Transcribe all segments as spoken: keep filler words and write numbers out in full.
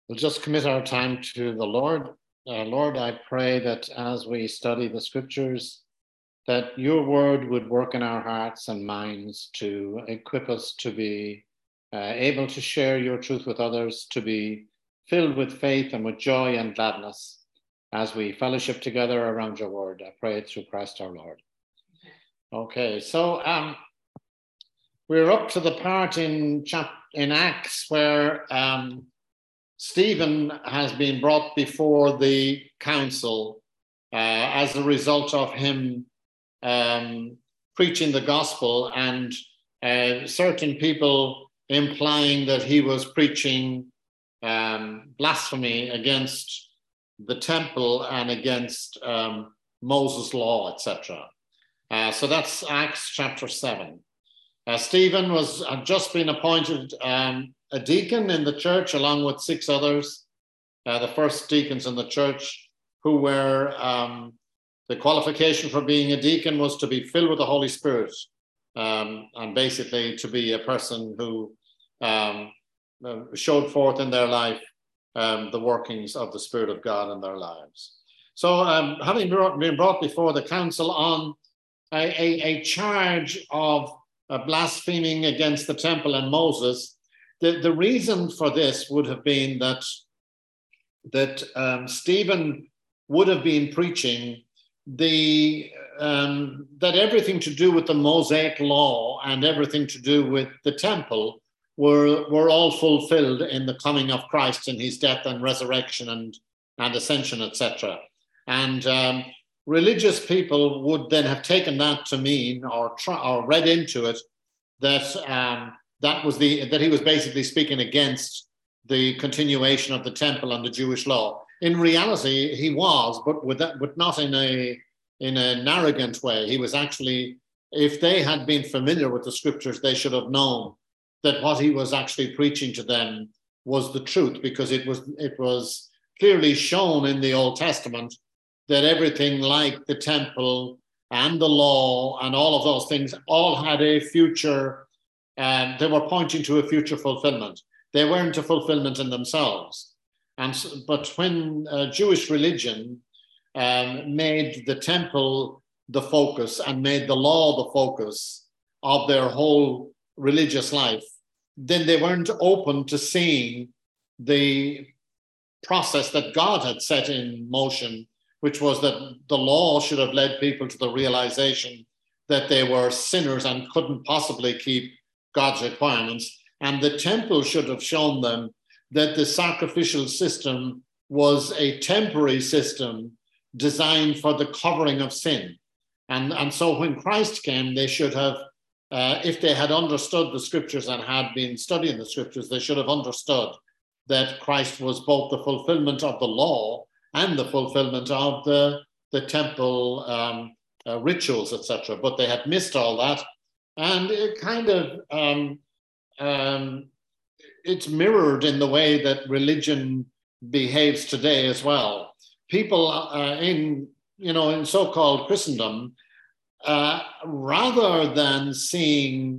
We'll just commit our time to the Lord. Uh, Lord, I pray that as we study the scriptures, that your word would work in our hearts and minds to equip us to be uh, able to share your truth with others, to be filled with faith and with joy and gladness as we fellowship together around your word. I pray it through Christ our Lord. Okay, so um, we're up to the part in, chap- in Acts where um, Stephen has been brought before the council uh, as a result of him um, preaching the gospel and uh, certain people implying that he was preaching um, blasphemy against the temple and against um, Moses' law, et cetera. Uh, so that's Acts chapter seven. Uh, Stephen was had just been appointed um, a deacon in the church along with six others, uh, the first deacons in the church, who were, um, the qualification for being a deacon was to be filled with the Holy Spirit, um, and basically to be a person who um, showed forth in their life um, the workings of the Spirit of God in their lives. So um, having been brought before the council on a, a, a charge of uh, blaspheming against the temple and Moses, the, the reason for this would have been that, that um, Stephen would have been preaching the um, that everything to do with the Mosaic law and everything to do with the temple were, were all fulfilled in the coming of Christ in his death and resurrection and, and ascension, et cetera. And um, religious people would then have taken that to mean, or, try, or read into it, that um, that was the that he was basically speaking against the continuation of the temple and the Jewish law. In reality, he was, but with that, but not in a in an arrogant way. He was actually, if they had been familiar with the scriptures, they should have known that what he was actually preaching to them was the truth, because it was it was clearly shown in the Old Testament that everything like the temple and the law and all of those things all had a future, and they were pointing to a future fulfillment. They weren't a fulfillment in themselves. And but when uh, Jewish religion um, made the temple the focus and made the law the focus of their whole religious life, then they weren't open to seeing the process that God had set in motion, which was that the law should have led people to the realization that they were sinners and couldn't possibly keep God's requirements. And the temple should have shown them that the sacrificial system was a temporary system designed for the covering of sin. And, and so when Christ came, they should have, uh, if they had understood the scriptures and had been studying the scriptures, they should have understood that Christ was both the fulfillment of the law and the fulfillment of the, the temple um, uh, rituals, et cetera. But they had missed all that. And it kind of, um, um, it's mirrored in the way that religion behaves today as well. People uh, in, you know, in so-called Christendom, uh, rather than seeing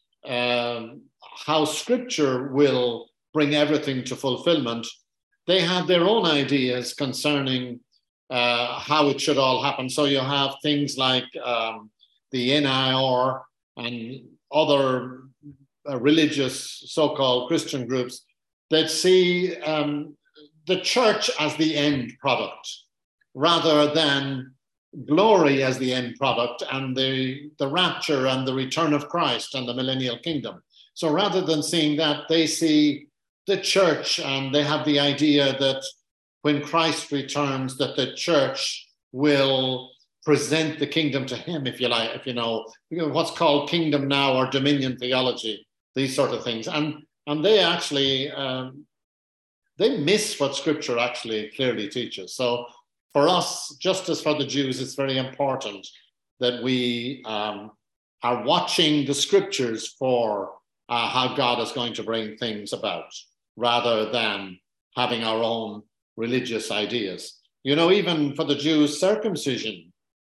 uh, how Scripture will bring everything to fulfillment, they have their own ideas concerning uh, how it should all happen. So you have things like um, the N I R and other uh, religious so-called Christian groups that see um, the church as the end product rather than glory as the end product and the, the rapture and the return of Christ and the millennial kingdom. So rather than seeing that, they see the church, and they have the idea that when Christ returns, that the church will present the kingdom to him, if you like, if you know, you know what's called kingdom now or dominion theology, these sort of things. And, and they actually, um, they miss what Scripture actually clearly teaches. So for us, just as for the Jews, it's very important that we um, are watching the Scriptures for uh, how God is going to bring things about, rather than having our own religious ideas. You know, even for the Jews, circumcision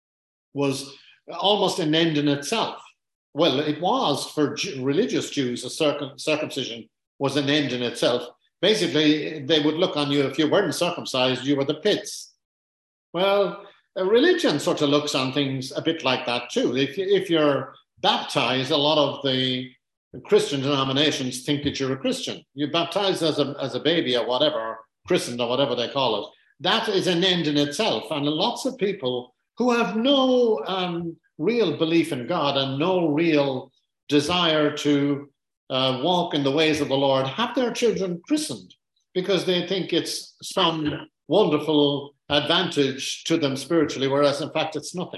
was almost an end in itself. Well, it was for Jew, religious Jews, a circum, circumcision was an end in itself, basically they would look on you, if you weren't circumcised, you were the pits. Well, a religion sort of looks on things a bit like that too. If, if you're baptized, a lot of the Christian denominations think that you're a Christian. You're baptized as a, as a baby or whatever, christened or whatever they call it. That is an end in itself. And lots of people who have no um, real belief in God and no real desire to uh, walk in the ways of the Lord have their children christened because they think it's some wonderful advantage to them spiritually, whereas in fact it's nothing.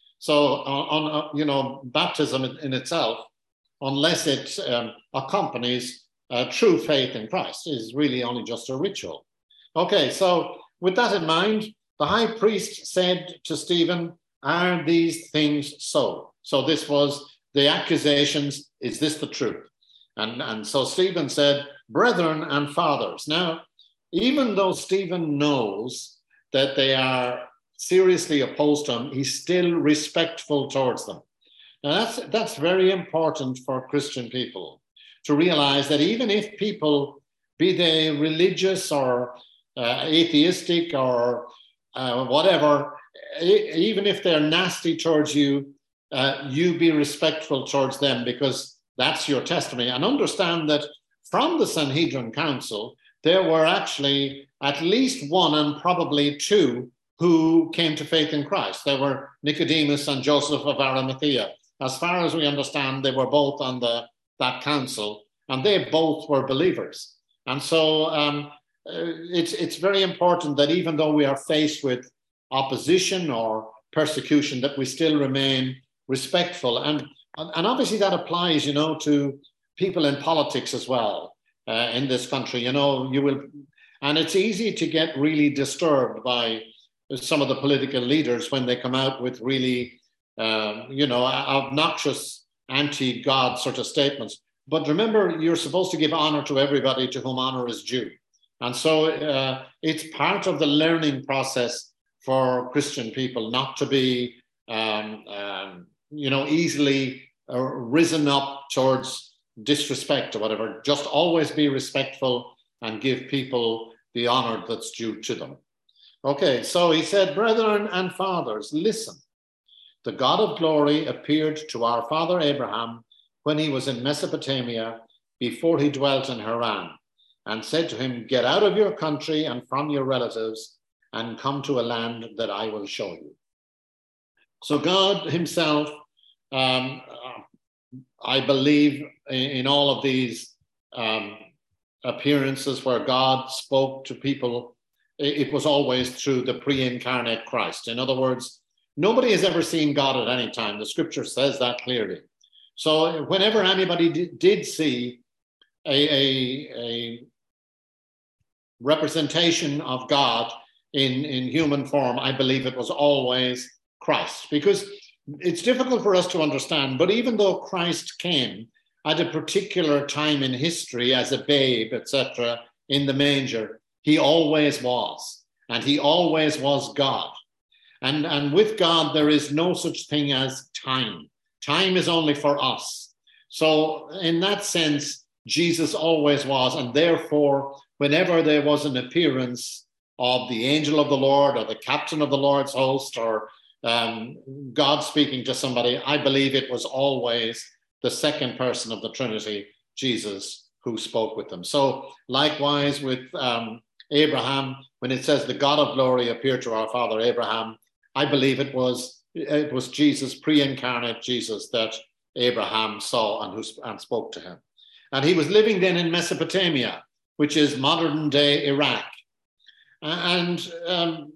So on, on uh, you know, baptism in, in itself, unless it um, accompanies uh, true faith in Christ, is really only just a ritual. Okay, so with that in mind, the high priest said to Stephen, "Are these things so?" So this was the accusations. Is this the truth? And, and so Stephen said, "Brethren and fathers." Now, even though Stephen knows that they are seriously opposed to him, he's still respectful towards them. Now, that's, that's very important for Christian people to realize that even if people, be they religious or uh, atheistic or uh, whatever, even if they're nasty towards you, uh, you be respectful towards them because that's your testimony. And understand that from the Sanhedrin Council, there were actually at least one and probably two who came to faith in Christ. There were Nicodemus and Joseph of Arimathea. As far as we understand, they were both on the, that council, and they both were believers. And so um, it's, it's very important that even though we are faced with opposition or persecution, that we still remain respectful. And, and obviously that applies, you know, to people in politics as well uh, in this country. You know, you will, and it's easy to get really disturbed by some of the political leaders when they come out with really, uh, you know, obnoxious anti-God sort of statements. But remember, you're supposed to give honor to everybody to whom honor is due. And so uh, it's part of the learning process for Christian people not to be, um, um, you know, easily uh, risen up towards disrespect or whatever. Just always be respectful and give people the honor that's due to them. Okay, so he said, "Brethren and fathers, listen. The God of glory appeared to our father Abraham when he was in Mesopotamia before he dwelt in Haran, and said to him, get out of your country and from your relatives and come to a land that I will show you." So God himself, um, I believe in, in all of these um, appearances where God spoke to people, it was always through the pre-incarnate Christ. In other words, nobody has ever seen God at any time. The scripture says that clearly. So whenever anybody did, did see a, a, a representation of God in, in human form, I believe it was always Christ. Because it's difficult for us to understand, but even though Christ came at a particular time in history as a babe, et cetera, in the manger, he always was, and he always was God. And, and with God, there is no such thing as time. Time is only for us. So in that sense, Jesus always was, and therefore, whenever there was an appearance of the angel of the Lord or the captain of the Lord's host or um, God speaking to somebody, I believe it was always the second person of the Trinity, Jesus, who spoke with them. So likewise with um, Abraham, when it says the God of glory appeared to our father Abraham, I believe it was it was Jesus, pre-incarnate Jesus, that Abraham saw and who and spoke to him. And he was living then in Mesopotamia, which is modern day Iraq. And um,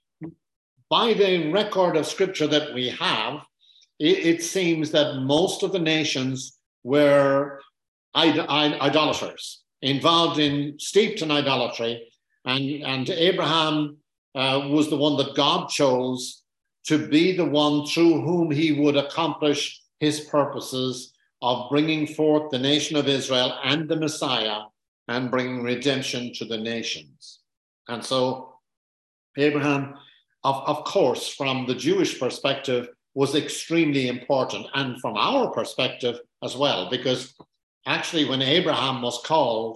by the record of scripture that we have, it, it seems that most of the nations were id- idolaters, involved in, steeped in idolatry. And, and Abraham uh, was the one that God chose to be the one through whom he would accomplish his purposes of bringing forth the nation of Israel and the Messiah and bringing redemption to the nations. And so Abraham, of, of course, from the Jewish perspective, was extremely important, and from our perspective as well, because actually when Abraham was called,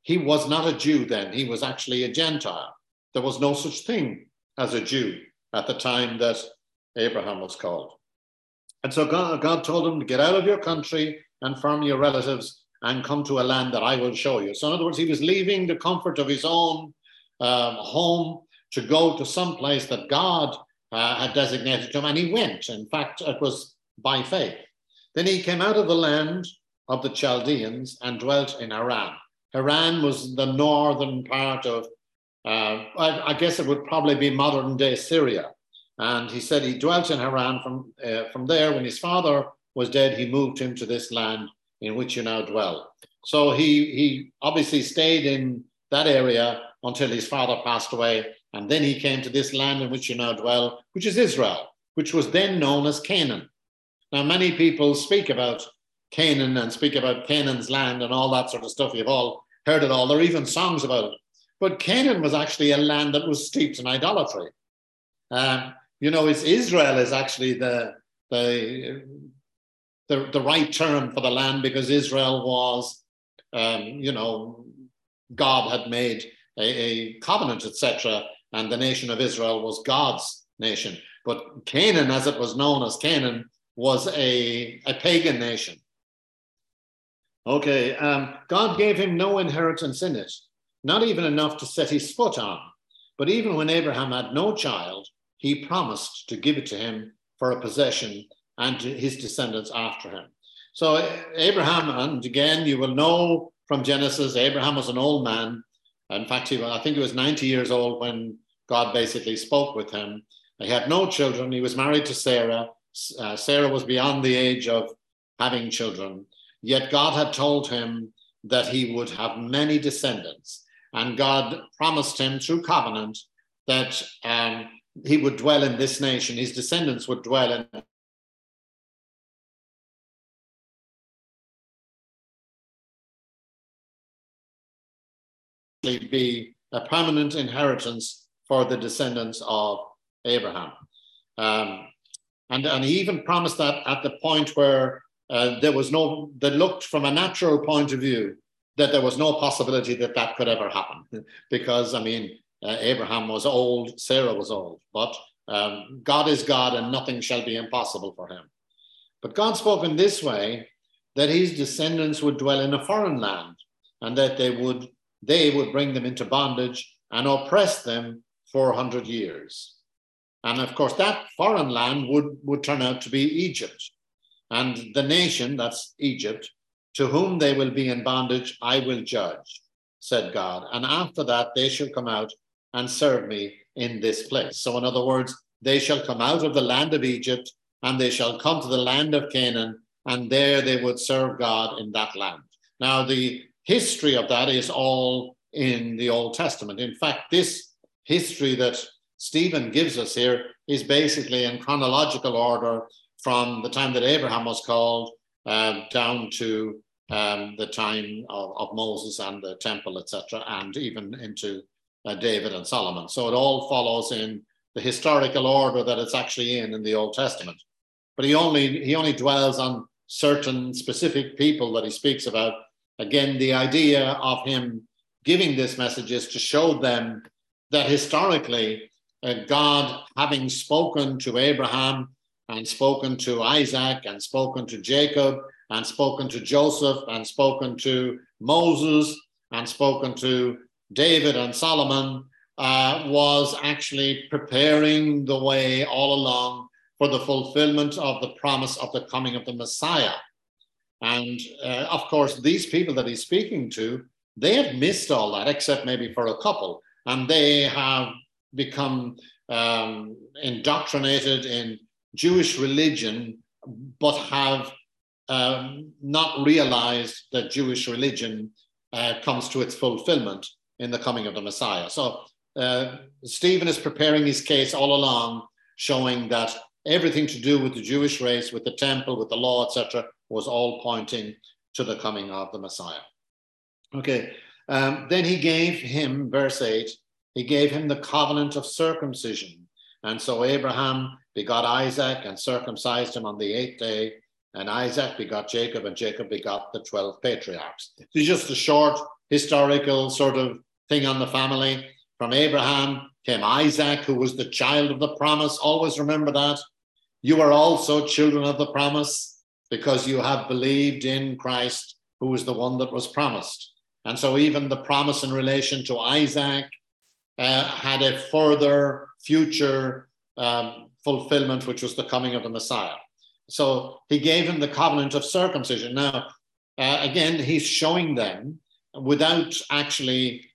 he was not a Jew then. He was actually a Gentile. There was no such thing as a Jew at the time that Abraham was called. And so God, God told him to get out of your country and from your relatives and come to a land that I will show you. So in other words, he was leaving the comfort of his own um, home to go to some place that God uh, had designated to him, and he went. In fact, it was by faith. Then he came out of the land of the Chaldeans and dwelt in Haran. Haran was the northern part of, uh, I, I guess it would probably be modern day Syria. And he said he dwelt in Haran. From, uh, from there, when his father was dead, he moved him to this land in which you now dwell. So he, he obviously stayed in that area until his father passed away. And then he came to this land in which you now dwell, which is Israel, which was then known as Canaan. Now, many people speak about Canaan and speak about Canaan's land and all that sort of stuff. You've all heard it all. There are even songs about it. But Canaan was actually a land that was steeped in idolatry. Um, you know, it's Israel is actually the, the, the, the right term for the land, because Israel was, um, you know, God had made a, a covenant, et cetera, and the nation of Israel was God's nation. But Canaan, as it was known as Canaan, was a, a pagan nation. Okay, um, God gave him no inheritance in it, not even enough to set his foot on. But even when Abraham had no child, he promised to give it to him for a possession and to his descendants after him. So Abraham, and again, you will know from Genesis, Abraham was an old man. In fact, he, I think he was ninety years old when God basically spoke with him. He had no children. He was married to Sarah. Uh, Sarah was beyond the age of having children. Yet God had told him that he would have many descendants. And God promised him through covenant that um, he would dwell in this nation. His descendants would dwell in be a permanent inheritance for the descendants of Abraham. Um, and, and he even promised that at the point where uh, there was no, that looked from a natural point of view, that there was no possibility that that could ever happen. Because, I mean, uh, Abraham was old, Sarah was old, but um, God is God and nothing shall be impossible for him. But God spoke in this way, that his descendants would dwell in a foreign land, and that they would they would bring them into bondage and oppress them for one hundred years. And of course, that foreign land would, would turn out to be Egypt. And the nation, that's Egypt, to whom they will be in bondage, I will judge, said God. And after that, they shall come out and serve me in this place. So in other words, they shall come out of the land of Egypt, and they shall come to the land of Canaan, and there they would serve God in that land. Now, the history of that is all in the Old Testament. In fact, this history that Stephen gives us here is basically in chronological order from the time that Abraham was called uh, down to um, the time of, of Moses and the temple, et cetera, and even into uh, David and Solomon. So it all follows in the historical order that it's actually in in the Old Testament. But he only he only dwells on certain specific people that he speaks about. Again, the idea of him giving this message is to show them that historically, uh, God, having spoken to Abraham and spoken to Isaac and spoken to Jacob and spoken to Joseph and spoken to Moses and spoken to David and Solomon, uh, was actually preparing the way all along for the fulfillment of the promise of the coming of the Messiah. And uh, of course, these people that he's speaking to, they have missed all that, except maybe for a couple. And they have become um, indoctrinated in Jewish religion, but have um, not realized that Jewish religion uh, comes to its fulfillment in the coming of the Messiah. So uh, Stephen is preparing his case all along, showing that everything to do with the Jewish race, with the temple, with the law, et cetera, was all pointing to the coming of the Messiah. Okay, um, then he gave him, verse eight, he gave him the covenant of circumcision. And so Abraham begot Isaac and circumcised him on the eighth day. And Isaac begot Jacob, and Jacob begot the twelve patriarchs. This is just a short historical sort of thing on the family. From Abraham came Isaac, who was the child of the promise. Always remember that. You are also children of the promise because you have believed in Christ, who was the one that was promised. And so even the promise in relation to Isaac uh, had a further future um, fulfillment, which was the coming of the Messiah. So he gave him the covenant of circumcision. Now, uh, again, he's showing them, without actually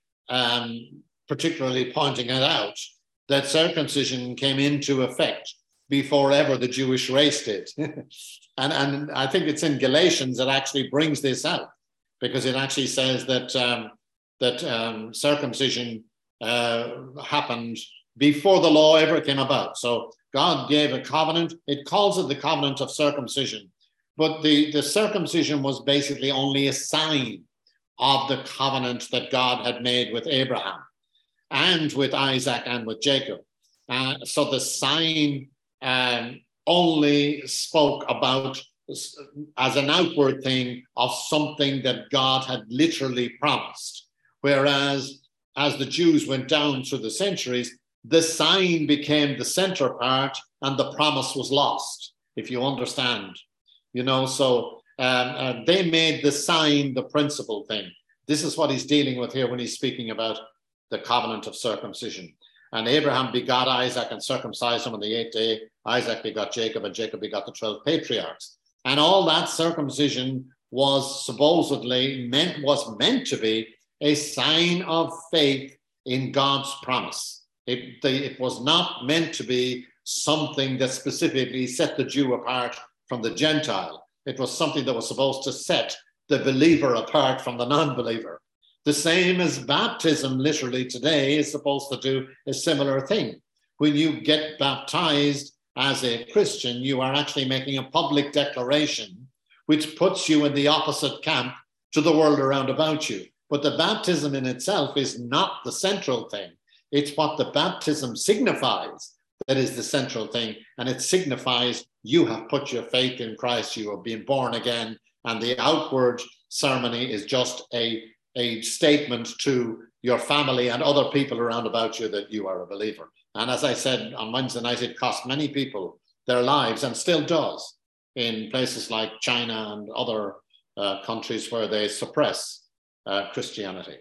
um, particularly pointing it out, that circumcision came into effect before ever the Jewish race did. and, and I think it's in Galatians that actually brings this out, because it actually says that, um, that um, circumcision uh, happened before the law ever came about. So God gave a covenant. It calls it the covenant of circumcision. But the, the circumcision was basically only a sign of the covenant that God had made with Abraham and with Isaac and with Jacob. Uh, so the sign um, only spoke about, as an outward thing, of something that God had literally promised. Whereas as the Jews went down through the centuries, the sign became the center part and the promise was lost, if you understand. You know, so um, uh, they made the sign the principal thing. This is what he's dealing with here when he's speaking about the covenant of circumcision. And Abraham begot Isaac and circumcised him on the eighth day. Isaac begot Jacob, and Jacob begot the twelve patriarchs. And all that circumcision was supposedly meant, was meant to be a sign of faith in God's promise. It, the, it was not meant to be something that specifically set the Jew apart from the Gentile. It was something that was supposed to set the believer apart from the non-believer. The same as baptism literally today is supposed to do a similar thing. When you get baptized as a Christian, you are actually making a public declaration which puts you in the opposite camp to the world around about you. But the baptism in itself is not the central thing. It's what the baptism signifies that is the central thing. And it signifies you have put your faith in Christ, you have been born again, and the outward ceremony is just a, a statement to your family and other people around about you that you are a believer. And as I said on Wednesday night, it cost many people their lives, and still does, in places like China and other uh, countries where they suppress uh, Christianity.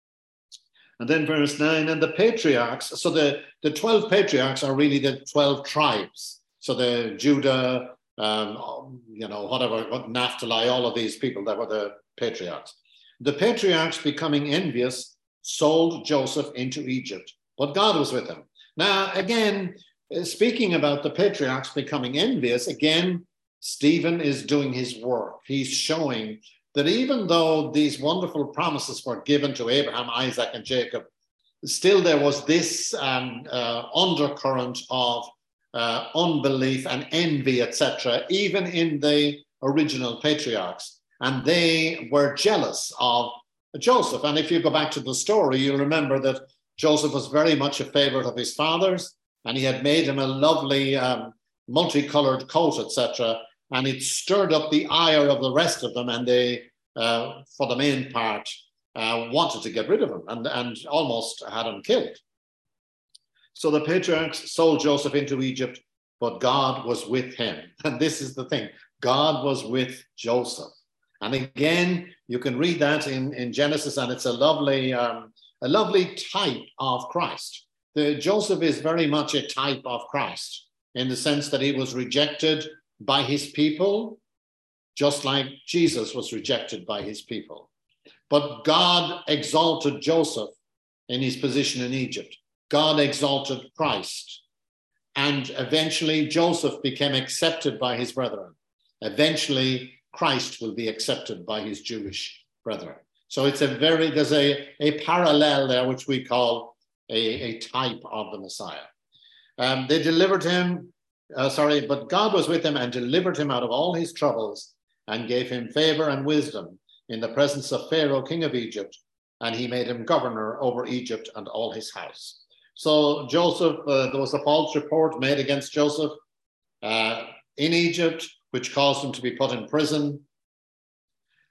And then verse nine, and the patriarchs, so the, the twelve patriarchs are really the twelve tribes. So the Judah, um, you know, whatever, Naphtali, all of these people that were the patriarchs. The patriarchs, becoming envious, sold Joseph into Egypt, but God was with him. Now, again, speaking about the patriarchs becoming envious, again, Stephen is doing his work. He's showing that even though these wonderful promises were given to Abraham, Isaac, and Jacob, still there was this um, uh, undercurrent of uh, unbelief and envy, et cetera, even in the original patriarchs. And they were jealous of Joseph. And if you go back to the story, you'll remember that Joseph was very much a favorite of his father's, and he had made him a lovely um, multicolored coat, et cetera. And it stirred up the ire of the rest of them, and they, uh, for the main part, uh, wanted to get rid of him and, and almost had him killed. So the patriarchs sold Joseph into Egypt, but God was with him. And this is the thing, God was with Joseph. And again, you can read that in, in Genesis, and it's a lovely, um, a lovely type of Christ. The, Joseph is very much a type of Christ in the sense that he was rejected by his people, just like Jesus was rejected by his people. But God exalted Joseph in his position in Egypt. God exalted Christ. And eventually Joseph became accepted by his brethren. Eventually Christ will be accepted by his Jewish brethren. So it's a very, there's a, a parallel there, which we call a, a type of the Messiah. Um, they delivered him Uh, sorry, but God was with him and delivered him out of all his troubles and gave him favor and wisdom in the presence of Pharaoh, king of Egypt, and he made him governor over Egypt and all his house. So Joseph, uh, there was a false report made against Joseph uh, in Egypt, which caused him to be put in prison.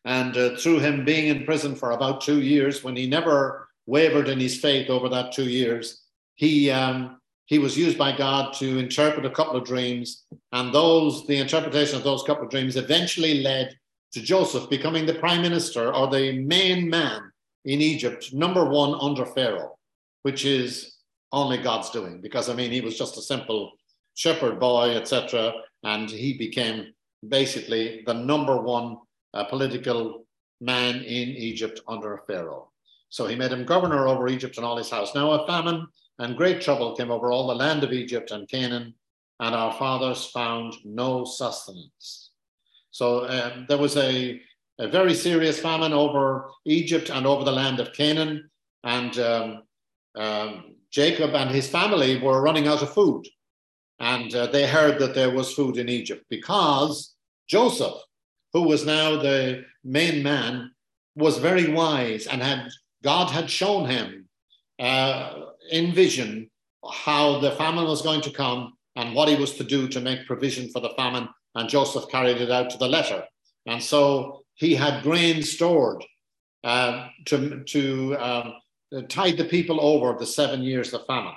And uh, through him being in prison for about two years, when he never wavered in his faith over that two years, he um, he was used by God to interpret a couple of dreams. And those, the interpretation of those couple of dreams eventually led to Joseph becoming the prime minister or the main man in Egypt, number one under Pharaoh, which is only God's doing. Because, I mean, he was just a simple shepherd boy, et cetera. And he became basically the number one uh, political man in Egypt under Pharaoh. So he made him governor over Egypt and all his house. Now a famine and great trouble came over all the land of Egypt and Canaan, and our fathers found no sustenance. So um, there was a, a very serious famine over Egypt and over the land of Canaan, and um, um, Jacob and his family were running out of food. And uh, they heard that there was food in Egypt because Joseph, who was now the main man, was very wise and had God had shown him uh, in vision how the famine was going to come and what he was to do to make provision for the famine. And Joseph carried it out to the letter. And so he had grain stored uh, to, to um, tide the people over the seven years of famine.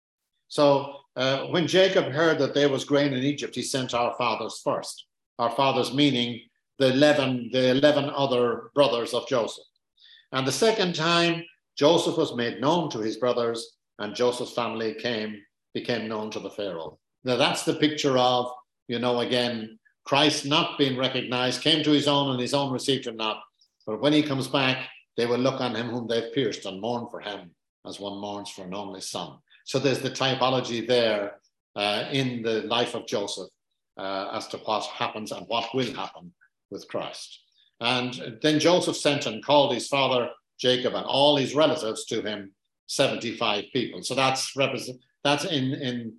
So uh, when Jacob heard that there was grain in Egypt, he sent our fathers first. Our fathers meaning the eleven, the eleven other brothers of Joseph. And the second time, Joseph was made known to his brothers, and Joseph's family came, became known to the Pharaoh. Now that's the picture of, you know, again, Christ not being recognized, came to his own and his own received him not. But when he comes back, they will look on him whom they've pierced and mourn for him as one mourns for an only son. So there's the typology there uh, in the life of Joseph uh, as to what happens and what will happen with Christ. And then Joseph sent and called his father Jacob and all his relatives to him, seventy-five people. So that's represent that's in in,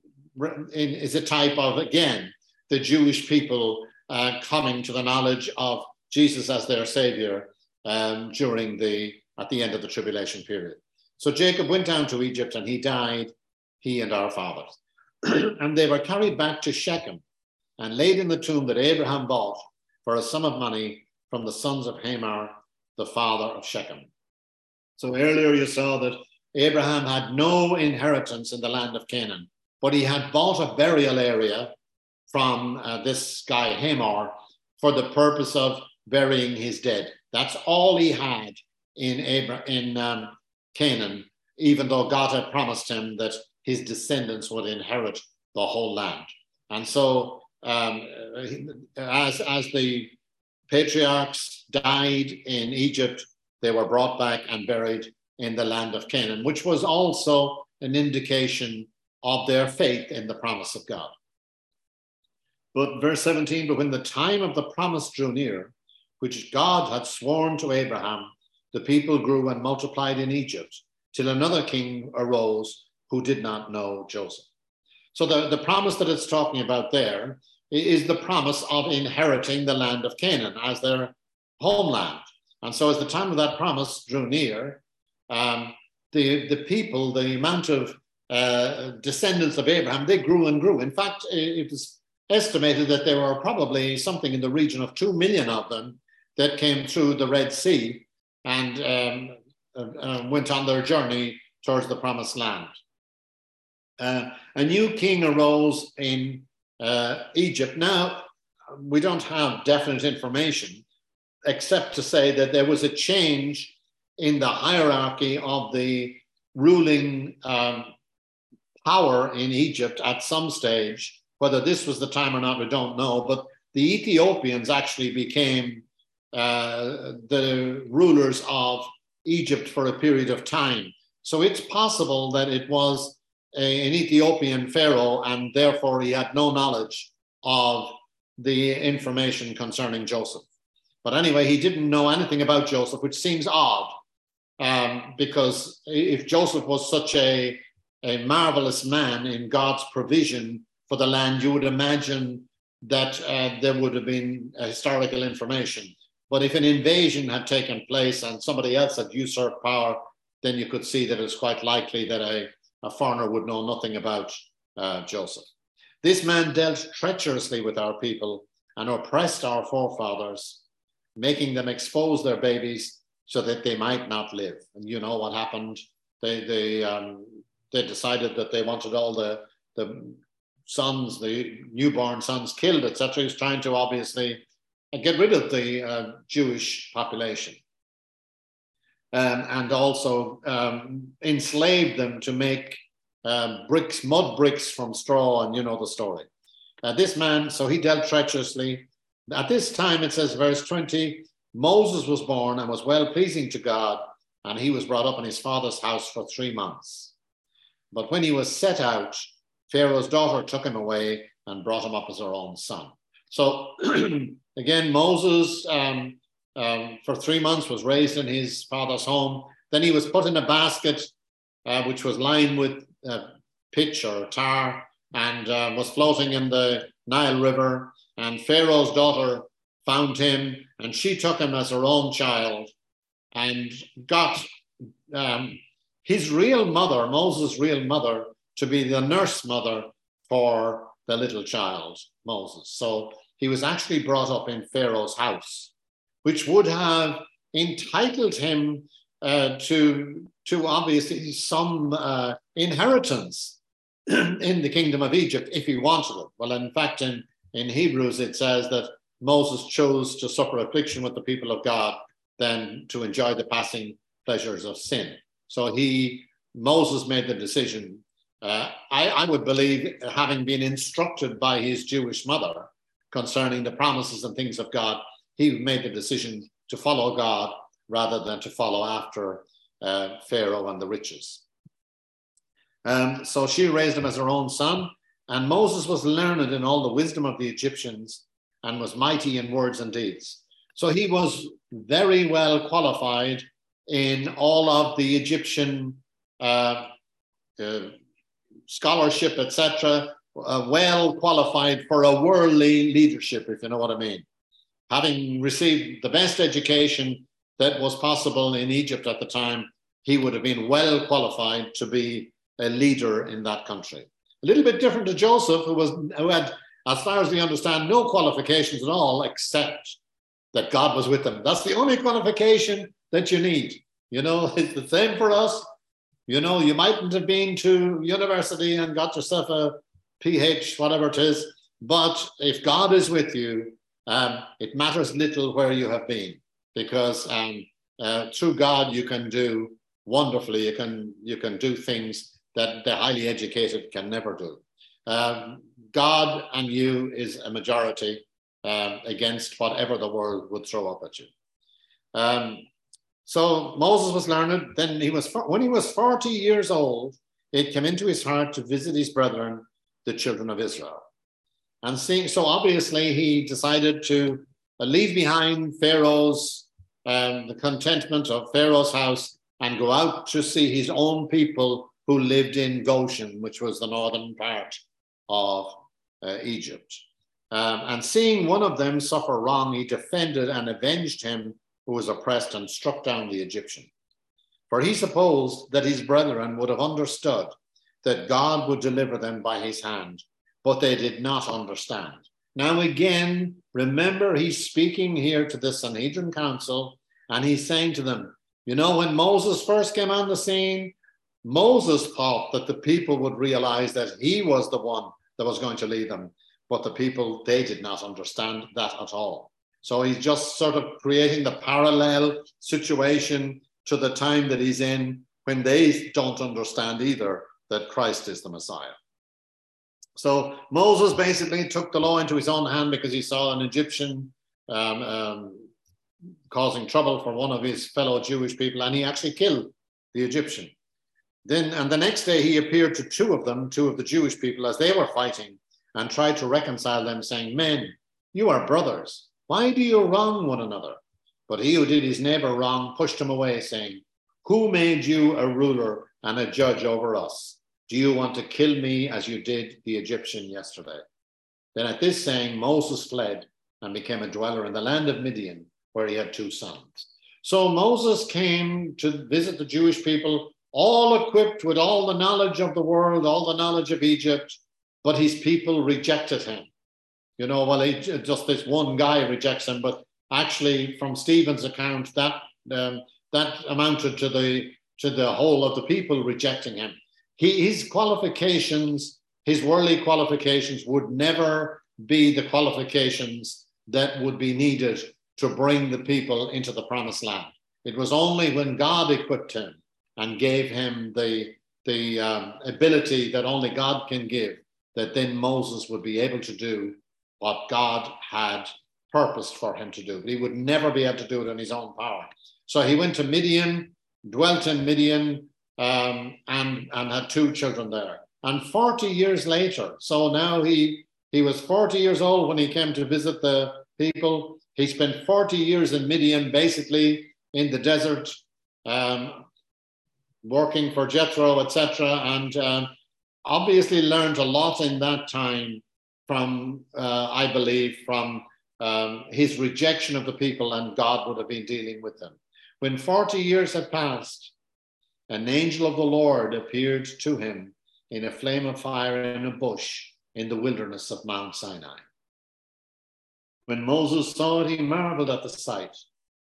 in is a type of, again, the Jewish people uh, coming to the knowledge of Jesus as their savior um, during the at the end of the tribulation period. So Jacob went down to Egypt and he died, he and our fathers. And they were carried back to Shechem and laid in the tomb that Abraham bought for a sum of money from the sons of Hamor, the father of Shechem. So earlier you saw that Abraham had no inheritance in the land of Canaan, but he had bought a burial area from uh, this guy Hamor for the purpose of burying his dead. That's all he had in, Abra- in um, Canaan, even though God had promised him that his descendants would inherit the whole land. And so um, as, as the patriarchs died in Egypt, they were brought back and buried in the land of Canaan, which was also an indication of their faith in the promise of God. But verse seventeen, but when the time of the promise drew near, which God had sworn to Abraham, the people grew and multiplied in Egypt, till another king arose who did not know Joseph. So the, the promise that it's talking about there is the promise of inheriting the land of Canaan as their homeland. And so as the time of that promise drew near, um, the, the people, the amount of uh, descendants of Abraham, they grew and grew. In fact, it was estimated that there were probably something in the region of two million of them that came through the Red Sea and um, uh, went on their journey towards the promised land. Uh, a new king arose in uh, Egypt. Now, we don't have definite information, except to say that there was a change in the hierarchy of the ruling um, power in Egypt at some stage. Whether this was the time or not, we don't know. But the Ethiopians actually became uh, the rulers of Egypt for a period of time. So it's possible that it was a, an Ethiopian pharaoh, and therefore he had no knowledge of the information concerning Joseph. But anyway, he didn't know anything about Joseph, which seems odd, um, because if Joseph was such a, a marvelous man in God's provision for the land, you would imagine that uh, there would have been historical information. But if an invasion had taken place and somebody else had usurped power, then you could see that it's quite likely that a, a foreigner would know nothing about uh, Joseph. This man dealt treacherously with our people and oppressed our forefathers. making them expose their babies so that they might not live. And you know what happened? They they um, they decided that they wanted all the the sons, the newborn sons, killed, et cetera. He was trying to obviously get rid of the uh, Jewish population, um, and also um, enslaved them to make um, bricks, mud bricks from straw, and you know the story. Uh, this man, so he dealt treacherously. At this time, it says, verse twenty, Moses was born and was well-pleasing to God, and he was brought up in his father's house for three months. But when he was set out, Pharaoh's daughter took him away and brought him up as her own son. So again, Moses, um, um, for three months, was raised in his father's home. Then he was put in a basket, uh, which was lined with uh, pitch or tar, and uh, was floating in the Nile River. And Pharaoh's daughter found him, and she took him as her own child and got um, his real mother, Moses' real mother, to be the nurse mother for the little child, Moses. So he was actually brought up in Pharaoh's house, which would have entitled him uh, to, to obviously some uh, inheritance in the kingdom of Egypt if he wanted it. Well, in fact, in, in Hebrews, it says that Moses chose to suffer affliction with the people of God than to enjoy the passing pleasures of sin. So he, Moses made the decision. Uh, I, I would believe, having been instructed by his Jewish mother concerning the promises and things of God, he made the decision to follow God rather than to follow after uh, Pharaoh and the riches. Um, so she raised him as her own son, and Moses was learned in all the wisdom of the Egyptians and was mighty in words and deeds. So he was very well qualified in all of the Egyptian uh, uh, scholarship, et cetera, uh, well qualified for a worldly leadership, if you know what I mean. Having received the best education that was possible in Egypt at the time, he would have been well qualified to be a leader in that country. A little bit different to Joseph, who was who had, as far as we understand, no qualifications at all, except that God was with him. That's the only qualification that you need. You know, it's the same for us. You know, you mightn't have been to university and got yourself a P H, whatever it is, but if God is with you, um, it matters little where you have been, because um, uh, through God you can do wonderfully. You can you can do things that the highly educated can never do. Um, God and you is a majority um, against whatever the world would throw up at you. Um, so Moses was learned. Then he was, when he was forty years old, it came into his heart to visit his brethren, the children of Israel. And seeing, so obviously he decided to leave behind Pharaoh's, um, the contentment of Pharaoh's house, and go out to see his own people who lived in Goshen, which was the northern part of uh, Egypt. Um, and seeing one of them suffer wrong, he defended and avenged him who was oppressed and struck down the Egyptian. For he supposed that his brethren would have understood that God would deliver them by his hand, but they did not understand. Now again, remember, he's speaking here to the Sanhedrin Council, and he's saying to them, you know, when Moses first came on the scene, Moses thought that the people would realize that he was the one that was going to lead them, but the people, they did not understand that at all. So he's just sort of creating the parallel situation to the time that he's in, when they don't understand either that Christ is the Messiah. So Moses basically took the law into his own hand because he saw an Egyptian um, um, causing trouble for one of his fellow Jewish people, and he actually killed the Egyptian. Then, and the next day he appeared to two of them, two of the Jewish people, as they were fighting, and tried to reconcile them, saying, men, you are brothers. Why do you wrong one another? But he who did his neighbor wrong pushed him away, saying, who made you a ruler and a judge over us? Do you want to kill me as you did the Egyptian yesterday? Then at this saying, Moses fled and became a dweller in the land of Midian, where he had two sons. So Moses came to visit the Jewish people, all equipped with all the knowledge of the world, all the knowledge of Egypt, but his people rejected him. You know, well, he, just this one guy rejects him, but actually, from Stephen's account, that um, that amounted to the to the whole of the people rejecting him. He, his qualifications, his worldly qualifications, would never be the qualifications that would be needed to bring the people into the promised land. It was only when God equipped him and gave him the, the um, ability that only God can give, that then Moses would be able to do what God had purposed for him to do. But he would never be able to do it in his own power. So he went to Midian, dwelt in Midian, um, and, and had two children there. And forty years later, so now he, he was forty years old when he came to visit the people. He spent forty years in Midian, basically in the desert, um, working for Jethro, et cetera, and um, obviously learned a lot in that time from, uh, I believe, from um, his rejection of the people, and God would have been dealing with them. When forty years had passed, an angel of the Lord appeared to him in a flame of fire in a bush in the wilderness of Mount Sinai. When Moses saw it, he marveled at the sight.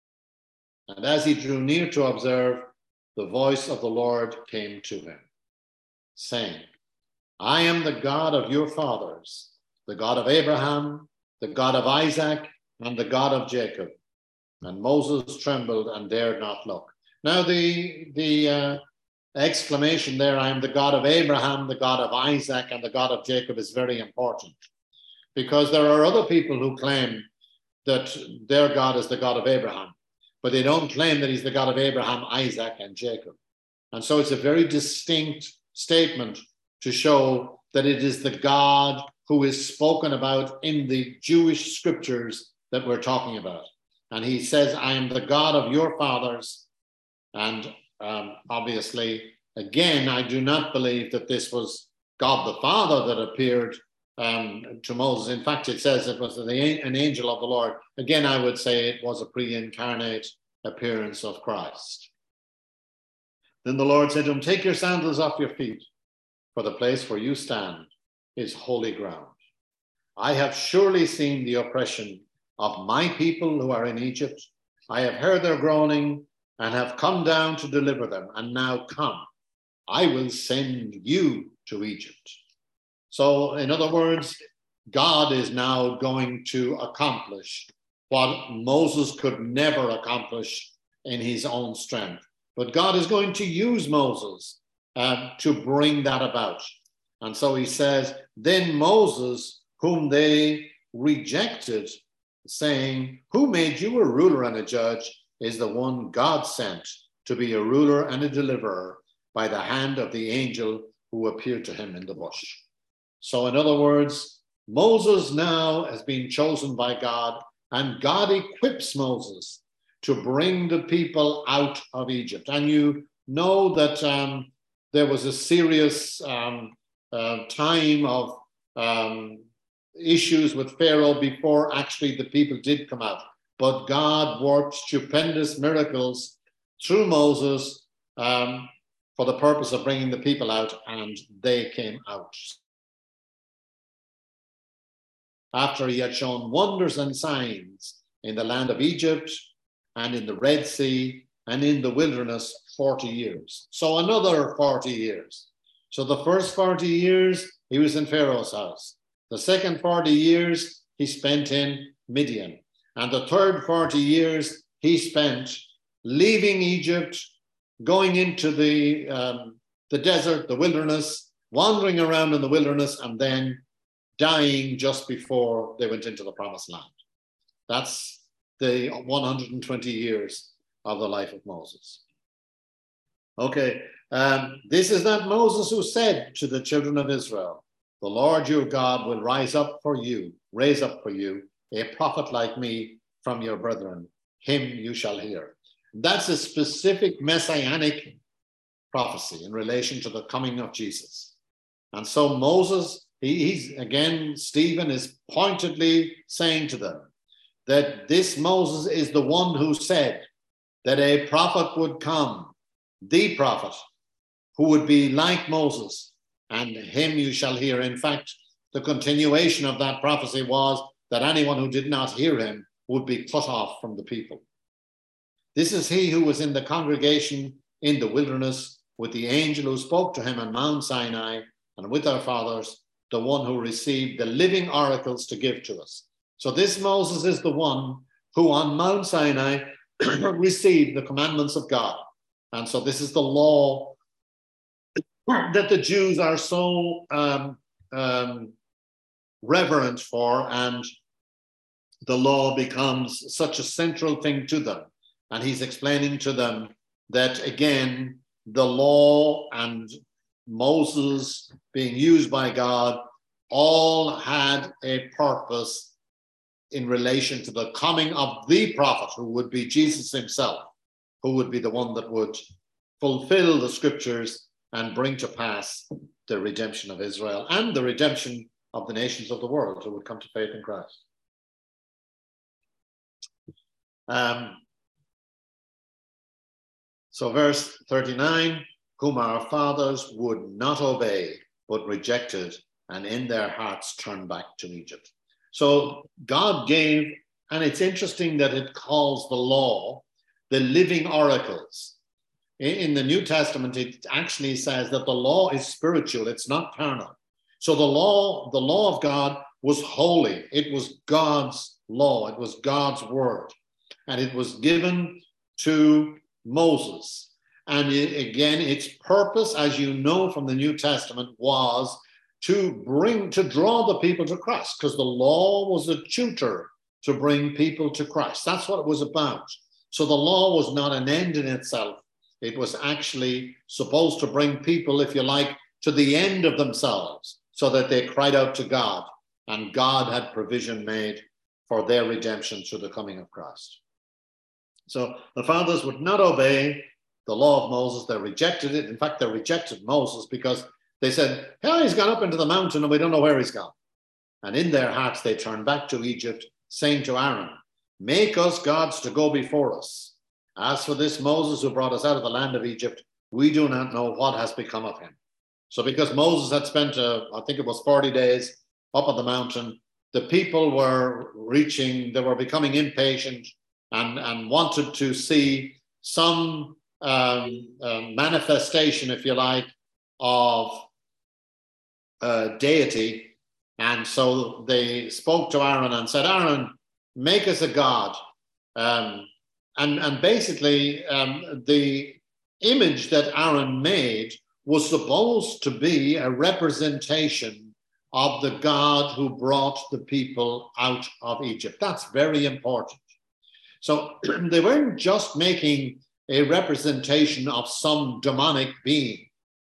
And as he drew near to observe, the voice of the Lord came to him, saying, I am the God of your fathers, the God of Abraham, the God of Isaac, and the God of Jacob. And Moses trembled and dared not look. Now the, the uh, exclamation there, I am the God of Abraham, the God of Isaac, and the God of Jacob, is very important, because there are other people who claim that their God is the God of Abraham, but they don't claim that he's the God of Abraham, Isaac, and Jacob. And so it's a very distinct statement to show that it is the God who is spoken about in the Jewish scriptures that we're talking about. And he says, I am the God of your fathers. And um, obviously, again, I do not believe that this was God the Father that appeared um, to Moses. In fact, it says it was an angel of the Lord. Again, I would say it was a pre-incarnate appearance of Christ. Then the Lord said to him, take your sandals off your feet, for the place where you stand is holy ground. I have surely seen the oppression of my people who are in Egypt. I have heard their groaning and have come down to deliver them. And now come, I will send you to Egypt. So in other words, God is now going to accomplish what Moses could never accomplish in his own strength. But God is going to use Moses uh, to bring that about. And so he says, then Moses, whom they rejected, saying, who made you a ruler and a judge, is the one God sent to be a ruler and a deliverer by the hand of the angel who appeared to him in the bush. So in other words, Moses now has been chosen by God, and God equips Moses to bring the people out of Egypt. And you know that um, there was a serious um, uh, time of um, issues with Pharaoh before actually the people did come out. But God worked stupendous miracles through Moses um, for the purpose of bringing the people out, and they came out. After he had shown wonders and signs in the land of Egypt and in the Red Sea and in the wilderness forty years. So another forty years. So the first forty years, he was in Pharaoh's house. The second forty years, he spent in Midian. And the third forty years, he spent leaving Egypt, going into the, um, the desert, the wilderness, wandering around in the wilderness, and then dying just before they went into the promised land. That's the one hundred twenty years of the life of Moses. Okay, um, this is that Moses who said to the children of Israel, the Lord your God will rise up for you, raise up for you a prophet like me from your brethren. Him you shall hear. That's a specific messianic prophecy in relation to the coming of Jesus. And so Moses, he, he's again, Stephen is pointedly saying to them that this Moses is the one who said that a prophet would come, the prophet, who would be like Moses, and him you shall hear. In fact, the continuation of that prophecy was that anyone who did not hear him would be cut off from the people. This is he who was in the congregation in the wilderness with the angel who spoke to him on Mount Sinai, and with our fathers, the one who received the living oracles to give to us. So this Moses is the one who on Mount Sinai received the commandments of God. And so this is the law that the Jews are so um, um, reverent for, and the law becomes such a central thing to them. And he's explaining to them that, again, the law and Moses being used by God all had a purpose in relation to the coming of the prophet, who would be Jesus himself, who would be the one that would fulfill the scriptures and bring to pass the redemption of Israel and the redemption of the nations of the world who would come to faith in Christ. Um, so verse thirty-nine, whom our fathers would not obey, but rejected, and in their hearts turned back to Egypt. So God gave, and it's interesting that it calls the law the living oracles. In the New Testament, it actually says that the law is spiritual, it's not carnal. So the law, the law of God was holy. It was God's law. It was God's word. And it was given to Moses. And it, again, its purpose, as you know from the New Testament, was to bring, to draw the people to Christ, because the law was a tutor to bring people to Christ. That's what it was about. So the law was not an end in itself. It was actually supposed to bring people, if you like, to the end of themselves, so that they cried out to God, and God had provision made for their redemption through the coming of Christ. So the fathers would not obey the law of Moses. They rejected it. In fact, they rejected Moses because they said, "Hey, he's gone up into the mountain and we don't know where he's gone." And in their hearts, they turned back to Egypt, saying to Aaron, "Make us gods to go before us. As for this Moses who brought us out of the land of Egypt, we do not know what has become of him." So because Moses had spent, uh, I think it was forty days up on the mountain, the people were reaching, they were becoming impatient and, and wanted to see some um, uh, manifestation, if you like, of uh, deity. And so they spoke to Aaron and said, "Aaron, make us a god." Um, and, and basically, um, the image that Aaron made was supposed to be a representation of the God who brought the people out of Egypt. That's very important. So they weren't just making a representation of some demonic being.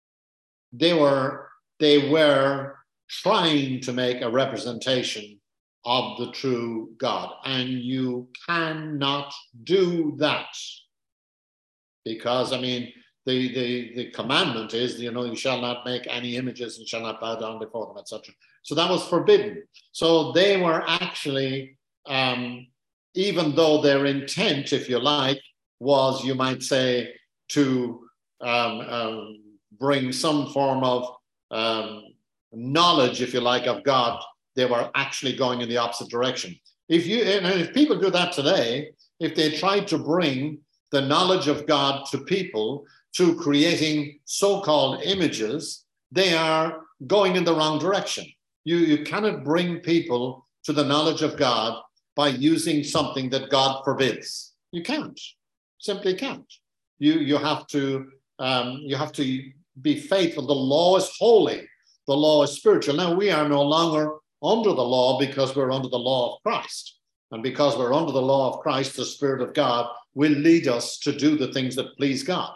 They were, they were trying to make a representation of the true God. And you cannot do that. Because, I mean, the, the, the commandment is, you know, you shall not make any images and shall not bow down before them, et cetera. So that was forbidden. So they were actually, um, even though their intent, if you like, was, you might say, to um, um, bring some form of um, knowledge, if you like, of God, they were actually going in the opposite direction. If you, and if people do that today, if they try to bring the knowledge of God to people through creating so-called images, they are going in the wrong direction. You, you cannot bring people to the knowledge of God by using something that God forbids. You can't, simply can't. You, you have to, um, you have to be faithful. The law is holy. The law is spiritual. Now, we are no longer under the law because we're under the law of Christ. And because we're under the law of Christ, the Spirit of God will lead us to do the things that please God.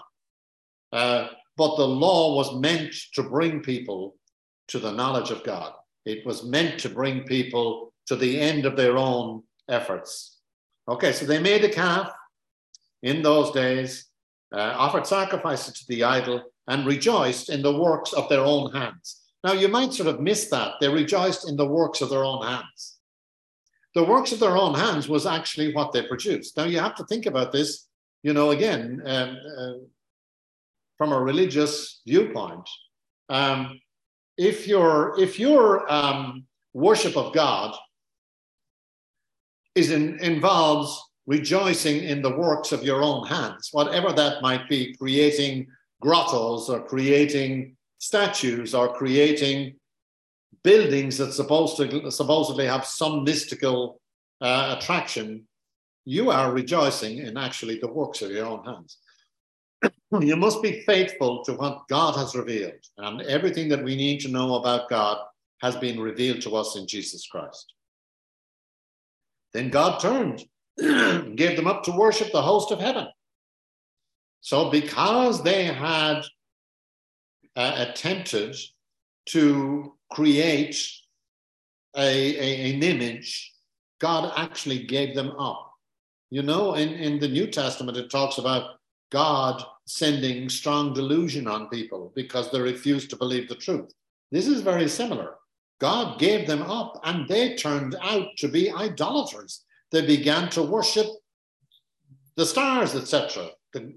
Uh, but the law was meant to bring people to the knowledge of God. It was meant to bring people to the end of their own efforts. Okay, so they made a calf in those days, uh, offered sacrifices to the idol, and rejoiced in the works of their own hands. Now, you might sort of miss that. They rejoiced in the works of their own hands. The works of their own hands was actually what they produced. Now, you have to think about this, you know, again, um, uh, from a religious viewpoint. Um, if your if your um, worship of God is in, involves rejoicing in the works of your own hands, whatever that might be, creating grottos or creating statues or creating buildings that supposed to supposedly have some mystical uh, attraction. You are rejoicing in actually the works of your own hands. You must be faithful to what God has revealed, and everything that we need to know about God has been revealed to us in Jesus Christ. Then God turned, gave them up to worship the host of heaven. So because they had uh, attempted to create a, a, an image, God actually gave them up. You know, in, in the New Testament, it talks about God sending strong delusion on people because they refused to believe the truth. This is very similar. God gave them up and they turned out to be idolaters. They began to worship the stars, et cetera.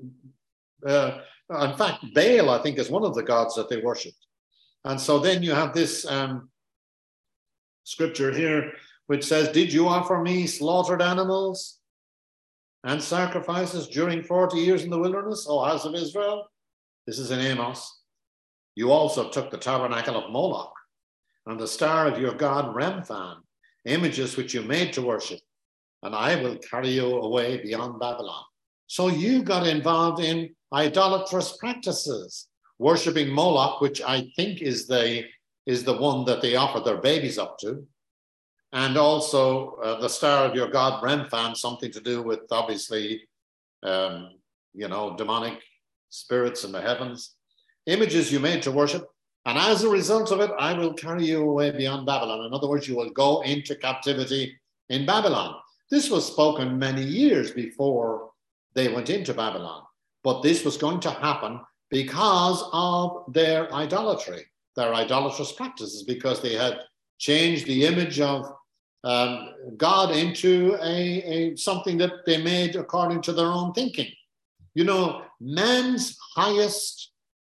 Uh, in fact, Baal, I think, is one of the gods that they worshipped. And so then you have this um, scripture here, which says, did you offer me slaughtered animals and sacrifices during forty years in the wilderness, O house of Israel? This is in Amos. You also took the tabernacle of Moloch and the star of your god Remphan, images which you made to worship, and I will carry you away beyond Babylon. So you got involved in idolatrous practices, worshipping Moloch, which I think is the, is the one that they offer their babies up to, and also uh, the star of your god Remphan, something to do with, obviously, um, you know, demonic spirits in the heavens. Images you made to worship, and as a result of it, I will carry you away beyond Babylon. In other words, you will go into captivity in Babylon. This was spoken many years before they went into Babylon, but this was going to happen because of their idolatry, their idolatrous practices, because they had changed the image of um, God into a, a something that they made according to their own thinking. You know, man's highest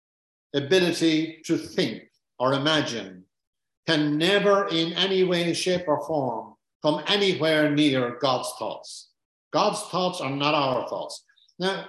ability to think or imagine can never in any way, shape, or form come anywhere near God's thoughts. God's thoughts are not our thoughts. Now,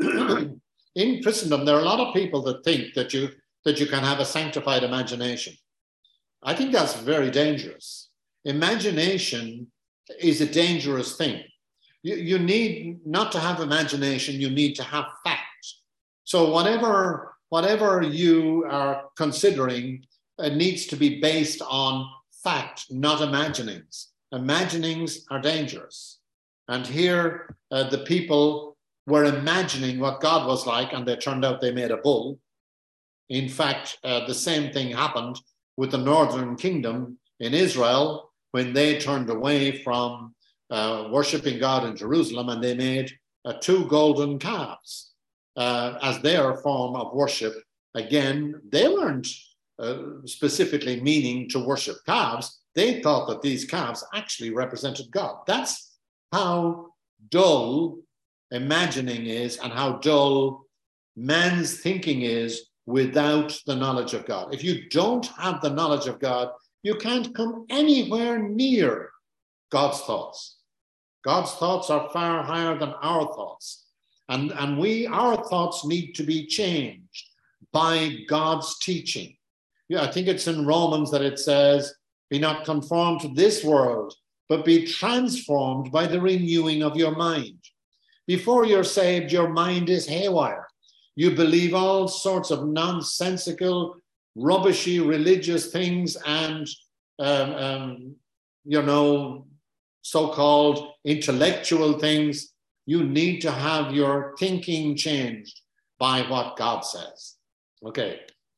in Christendom, there are a lot of people that think that you that you can have a sanctified imagination. I think that's very dangerous. Imagination is a dangerous thing. You, you need not to have imagination, you need to have fact. So whatever, whatever you are considering uh, needs to be based on fact, not imaginings. Imaginings are dangerous. And here uh, the people were imagining what God was like, and they turned out they made a bull. In fact, uh, the same thing happened with the northern kingdom in Israel when they turned away from uh, worshiping God in Jerusalem, and they made uh, two golden calves uh, as their form of worship. Again, they weren't uh, specifically meaning to worship calves. They thought that these calves actually represented God. That's how dull imagining is and how dull man's thinking is without the knowledge of God. If you don't have the knowledge of God, you can't come anywhere near God's thoughts. God's thoughts are far higher than our thoughts. And, and we, our thoughts need to be changed by God's teaching. Yeah, I think it's in Romans that it says, be not conformed to this world, but be transformed by the renewing of your mind. Before you're saved, your mind is haywire. You believe all sorts of nonsensical, rubbishy religious things and, um, um, you know, so-called intellectual things. You need to have your thinking changed by what God says. Okay.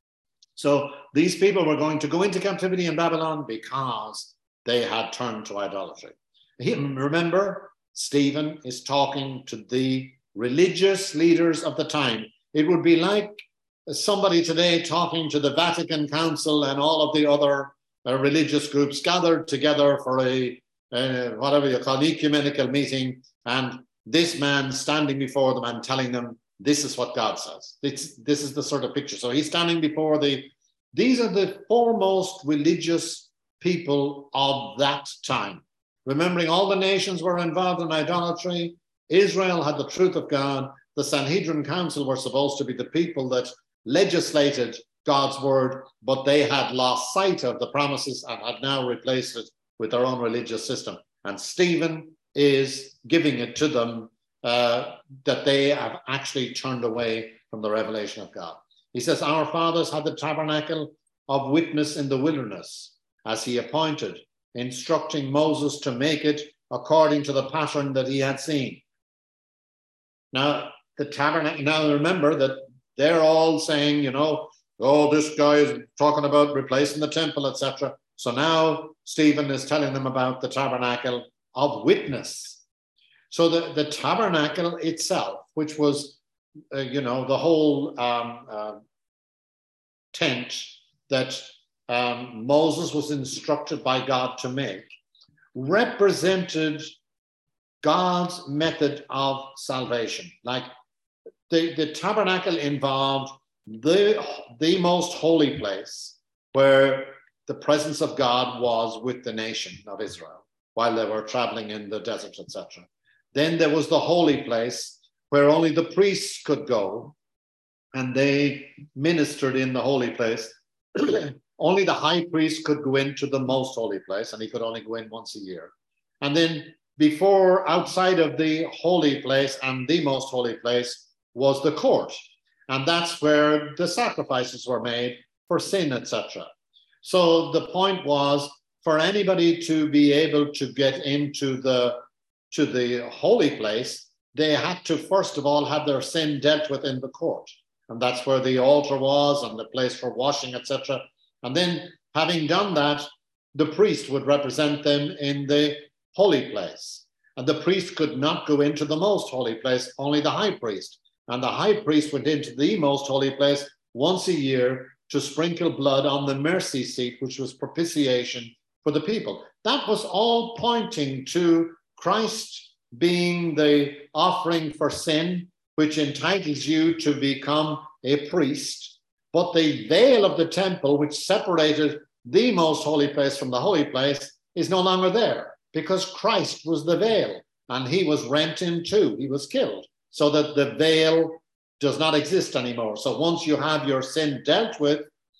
So these people were going to go into captivity in Babylon because they had turned to idolatry. Remember, Stephen is talking to the religious leaders of the time. It would be like somebody today talking to the Vatican Council and all of the other uh, religious groups gathered together for a, uh, whatever you call, ecumenical meeting, and this man standing before them and telling them, this is what God says. This, this is the sort of picture. So he's standing before the, these are the foremost religious people of that time. remembering all the nations were involved in idolatry. Israel had the truth of God. The Sanhedrin Council were supposed to be the people that legislated God's word, but they had lost sight of the promises and had now replaced it with their own religious system. And Stephen is giving it to them uh, that they have actually turned away from the revelation of God. He says, our fathers had the tabernacle of witness in the wilderness, as he appointed, instructing Moses to make it according to the pattern that he had seen. Now, the tabernacle, now remember that they're all saying, you know, oh, this guy is talking about replacing the temple, et cetera. So now Stephen is telling them about the tabernacle of witness. So the, the tabernacle itself, which was, uh, you know, the whole um, uh, tent that um, Moses was instructed by God to make, represented God's method of salvation. Like the, the tabernacle involved the, the most holy place where the presence of God was with the nation of Israel while they were traveling in the desert, et cetera. Then there was the holy place where only the priests could go, and they ministered in the holy place. Only the high priest could go into the most holy place, and he could only go in once a year. And then before, outside of the holy place and the most holy place was the court. And that's where the sacrifices were made for sin, et cetera. So the point was for anybody to be able to get into the, to the holy place, they had to, first of all, have their sin dealt with in the court. And that's where the altar was and the place for washing, et cetera. And then having done that, the priest would represent them in the holy place. And the priest could not go into the most holy place, only the high priest. And the high priest went into the most holy place once a year to sprinkle blood on the mercy seat, which was propitiation for the people. That was all pointing to Christ being the offering for sin, which entitles you to become a priest. But the veil of the temple, which separated the most holy place from the holy place, is no longer there because Christ was the veil and he was rent in two. He was killed so that the veil does not exist anymore. So once you have your sin dealt with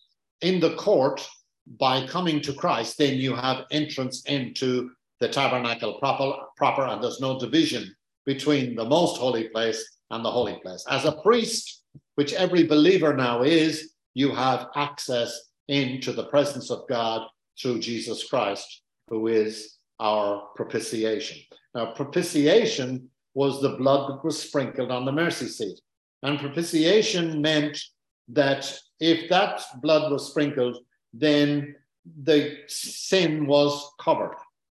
in the court by coming to Christ, then you have entrance into the tabernacle proper, proper, and there's no division between the most holy place and the holy place. As a priest, which every believer now is, you have access into the presence of God through Jesus Christ, who is our propitiation. Now, propitiation was the blood that was sprinkled on the mercy seat. And propitiation meant that if that blood was sprinkled, then the sin was covered.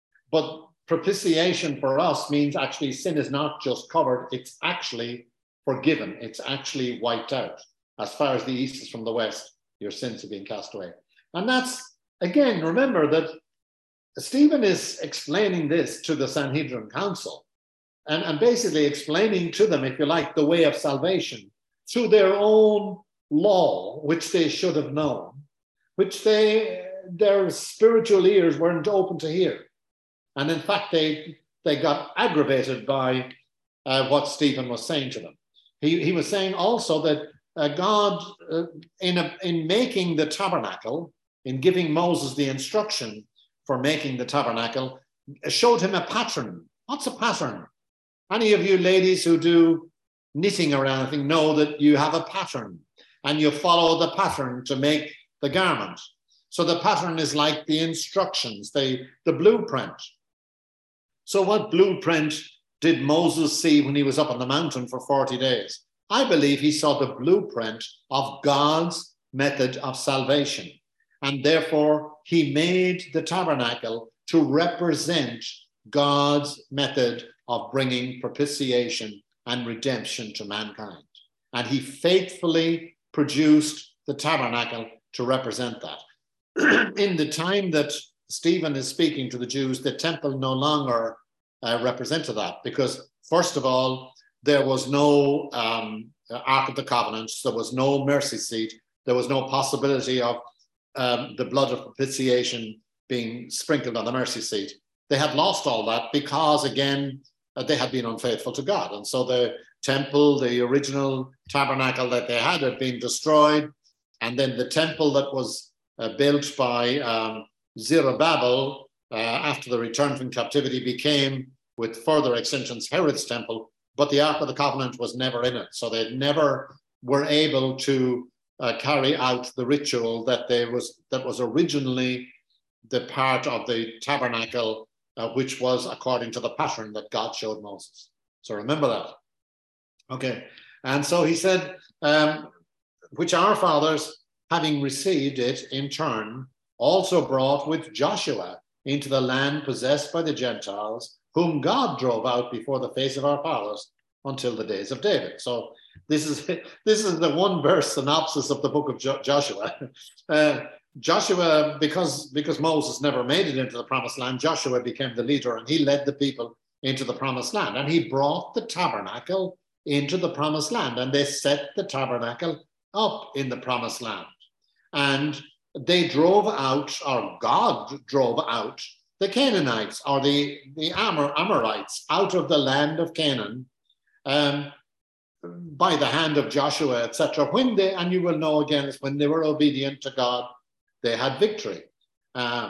But propitiation for us means actually sin is not just covered, it's actually forgiven. It's actually wiped out. As far as the east is from the west, your sins have been cast away. And that's, again, remember that Stephen is explaining this to the Sanhedrin Council and, and basically explaining to them, if you like, the way of salvation through their own law, which they should have known, which they their spiritual ears weren't open to hear. And in fact, they, they got aggravated by uh, what Stephen was saying to them. He, he was saying also that uh, God, uh, in, a, in making the tabernacle, in giving Moses the instruction for making the tabernacle, showed him a pattern. What's a pattern? Any of you ladies who do knitting or anything know that you have a pattern and you follow the pattern to make the garment. So the pattern is like the instructions, the, the blueprint. So what blueprint did Moses see when he was up on the mountain for forty days? I believe he saw the blueprint of God's method of salvation. And therefore, he made the tabernacle to represent God's method of bringing propitiation and redemption to mankind. And he faithfully produced the tabernacle to represent that. In the time that Stephen is speaking to the Jews, the temple no longer uh, represented that because, first of all, there was no um, Ark of the Covenant, there was no mercy seat, there was no possibility of um, the blood of propitiation being sprinkled on the mercy seat. they had lost all that because, again, uh, they had been unfaithful to God. And so the temple, the original tabernacle that they had, had been destroyed. And then the temple that was uh, built by um, Zerubbabel uh, after the return from captivity became, with further extensions, Herod's temple. But the Ark of the Covenant was never in it. So they never were able to uh, carry out the ritual that they was that was originally the part of the tabernacle, uh, which was according to the pattern that God showed Moses. So remember that. Okay. And so he said, um, which our fathers, having received it in turn, also brought with Joshua into the land possessed by the Gentiles, whom God drove out before the face of our fathers until the days of David. So this is this is the one verse synopsis of the book of jo- Joshua. Uh, Joshua, because, because Moses never made it into the promised land, Joshua became the leader and he led the people into the promised land. And he brought the tabernacle into the promised land, and they set the tabernacle up in the promised land. And they drove out, or God drove out, the Canaanites or the, the Amor, Amorites out of the land of Canaan um, by the hand of Joshua, et cetera. When they, and you will know again, when they were obedient to God, they had victory. Uh,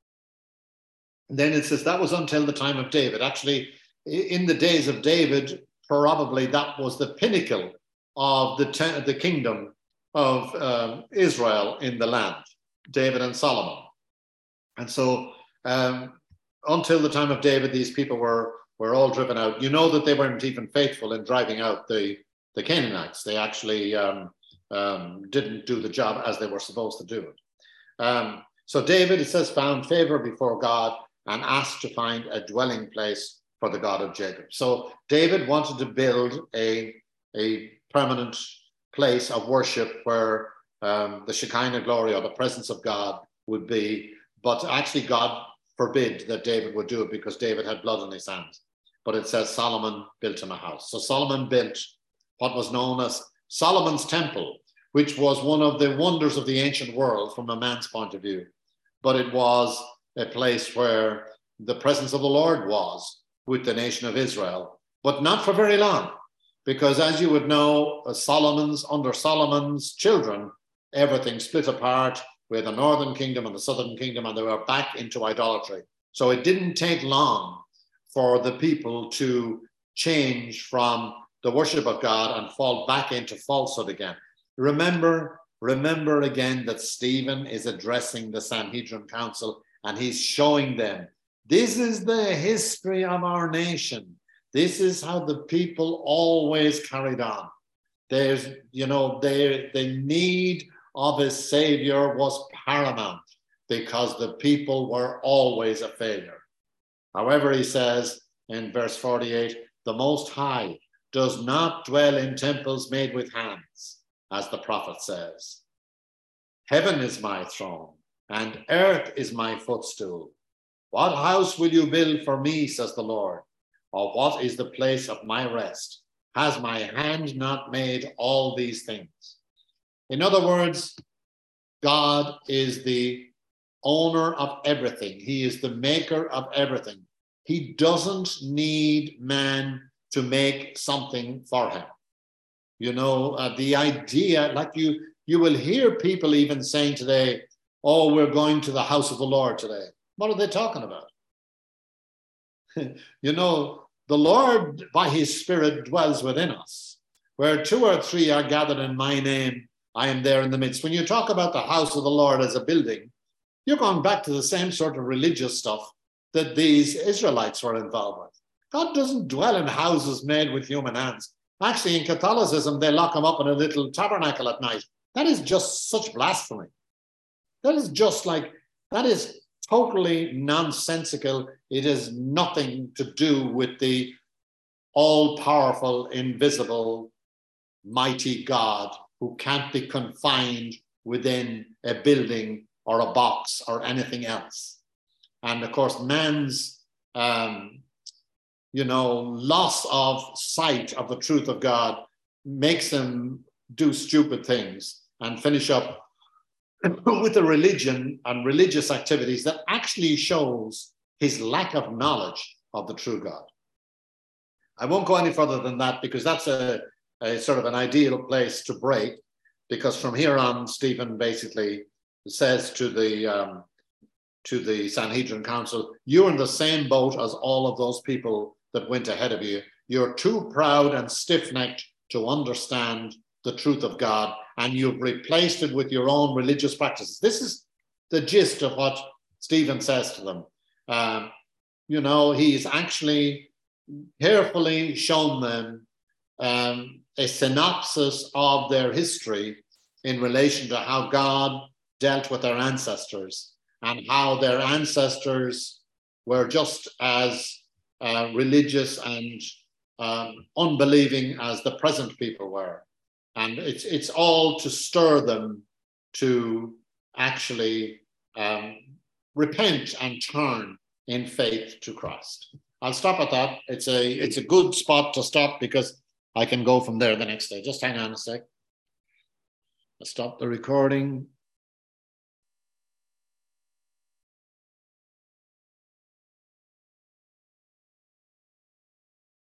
then it says that was until the time of David. Actually, in the days of David, probably that was the pinnacle of the, te- the kingdom of uh, Israel in the land, David and Solomon. And so um, until the time of David, these people were, were all driven out. You know that they weren't even faithful in driving out the, the Canaanites. They actually um, um, didn't do the job as they were supposed to do it. Um, so David, it says, found favor before God and asked to find a dwelling place for the God of Jacob. So David wanted to build a, a permanent place of worship where um, the Shekinah glory or the presence of God would be, but actually God forbid that David would do it because David had blood on his hands. But it says Solomon built him a house. So Solomon built what was known as Solomon's Temple, which was one of the wonders of the ancient world from a man's point of view. But it was a place where the presence of the Lord was with the nation of Israel, but not for very long, because as you would know, Solomon's, under Solomon's children, everything split apart with the northern kingdom and the southern kingdom, and they were back into idolatry. So it didn't take long for the people to change from the worship of God and fall back into falsehood again. Remember, remember again that Stephen is addressing the Sanhedrin Council and he's showing them, this is the history of our nation. This is how the people always carried on. There's, you know, they, the need of a savior was paramount because the people were always a failure. However, he says in verse forty-eight, the Most High does not dwell in temples made with hands, as the prophet says. Heaven is my throne, and earth is my footstool. What house will you build for me, says the Lord? Or what is the place of my rest? Has my hand not made all these things? In other words, God is the owner of everything. He is the maker of everything. He doesn't need man to make something for him. You know, uh, the idea, like you, you will hear people even saying today, oh, we're going to the house of the Lord today. What are they talking about? You know, the Lord, by his Spirit, dwells within us. Where two or three are gathered in my name, I am there in the midst. When you talk about the house of the Lord as a building, you're going back to the same sort of religious stuff that these Israelites were involved with. God doesn't dwell in houses made with human hands. Actually, in Catholicism, they lock him up in a little tabernacle at night. That is just such blasphemy. That is just like, that is totally nonsensical. It has nothing to do with the all-powerful, invisible, mighty God who can't be confined within a building or a box or anything else. And of course, man's, um, you know, loss of sight of the truth of God makes him do stupid things and finish up with a religion and religious activities that actually shows his lack of knowledge of the true God. I won't go any further than that because that's a, a sort of an ideal place to break, because from here on, Stephen basically says to the um, to the Sanhedrin Council, you're in the same boat as all of those people that went ahead of you. You're too proud and stiff-necked to understand the truth of God, and you've replaced it with your own religious practices. This is the gist of what Stephen says to them. Um, you know, he's actually carefully shown them um, a synopsis of their history in relation to how God dealt with their ancestors, and how their ancestors were just as uh, religious and um, unbelieving as the present people were. And it's, it's all to stir them to actually um, repent and turn in faith to Christ. I'll stop at that. It's a, it's a good spot to stop because I can go from there the next day. Just hang on a sec. I'll stop the recording.